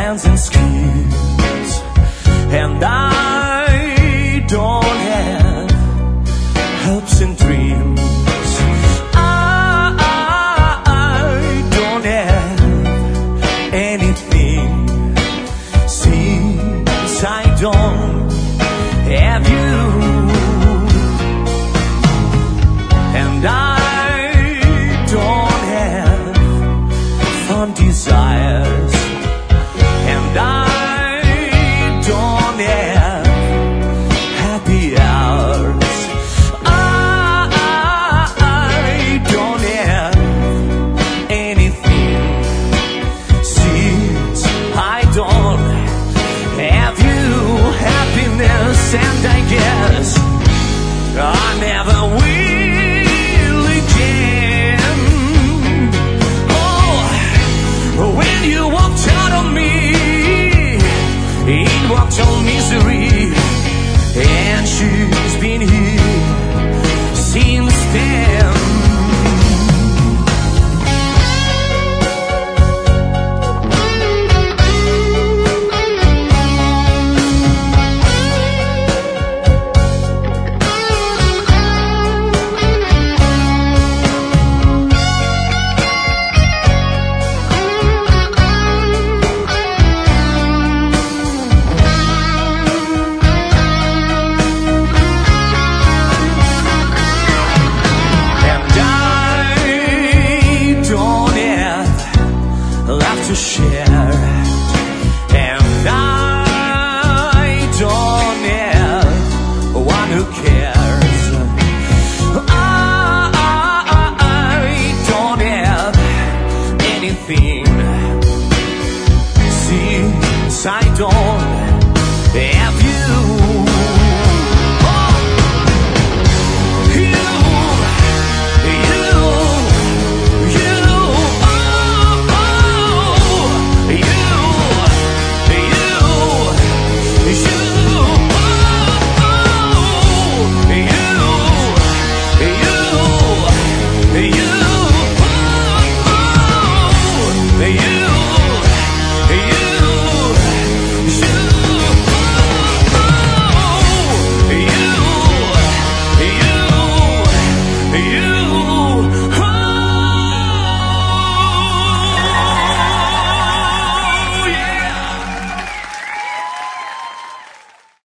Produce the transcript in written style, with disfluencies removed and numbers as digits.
plans and schemes, and I don't have hopes and dreams. I don't have anything since I don't have you, and I don't have fond desires, and I don't have happy hours. I don't have anything since I don't have you. Happiness, and I guess I never will again. Oh, when you walked out of me, it walked on misery, and she's been here since then. To share, and I don't have one who cares. I don't have anything